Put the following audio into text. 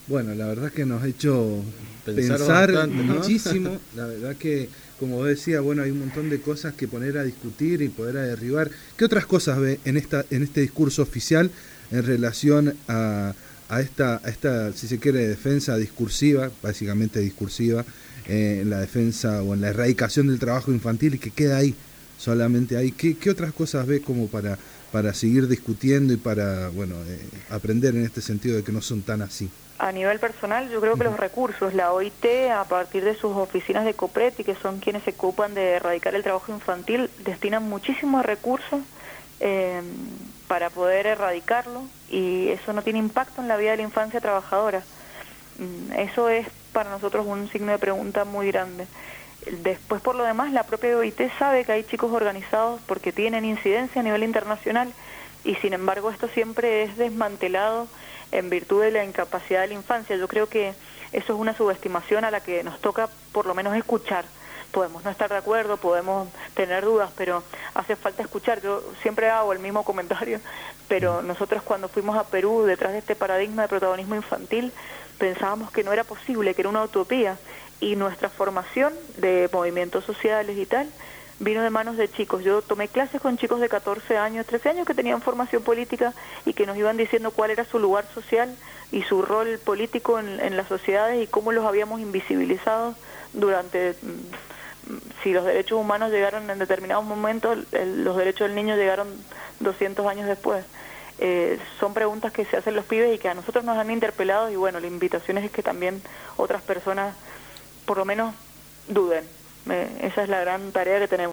Bueno, la verdad que nos ha hecho Pensar pensar bastante, ¿no? muchísimo. La verdad que, como vos decías, bueno, hay un montón de cosas que poner a discutir y poder a derribar. ¿Qué otras cosas ve en este discurso oficial en relación a esta, si se quiere, defensa discursiva, básicamente discursiva, en la defensa o en la erradicación del trabajo infantil y que queda ahí, solamente ahí? ¿Qué otras cosas ve como para seguir discutiendo y para, bueno, aprender en este sentido de que no son tan así? A nivel personal, yo creo que los recursos, la OIT, a partir de sus oficinas de COPRETI, que son quienes se ocupan de erradicar el trabajo infantil, destinan muchísimos recursos eh, para poder erradicarlo, y eso no tiene impacto en la vida de la infancia trabajadora. Eso es para nosotros un signo de pregunta muy grande. Después, por lo demás, la propia OIT sabe que hay chicos organizados porque tienen incidencia a nivel internacional, y sin embargo esto siempre es desmantelado en virtud de la incapacidad de la infancia. Yo creo que eso es una subestimación a la que nos toca por lo menos escuchar. Podemos no estar de acuerdo, podemos tener dudas, pero hace falta escuchar. Yo siempre hago el mismo comentario, pero nosotros cuando fuimos a Perú detrás de este paradigma de protagonismo infantil, pensábamos que no era posible, que era una utopía, y nuestra formación de movimientos sociales y tal vino de manos de chicos. Yo tomé clases con chicos de 14 años, 13 años que tenían formación política y que nos iban diciendo cuál era su lugar social y su rol político en las sociedades y cómo los habíamos invisibilizado durante... Si los derechos humanos llegaron en determinados momentos, los derechos del niño llegaron 200 años después. Son preguntas que se hacen los pibes y que a nosotros nos han interpelado, y bueno, la invitación es que también otras personas por lo menos duden. Esa es la gran tarea que tenemos.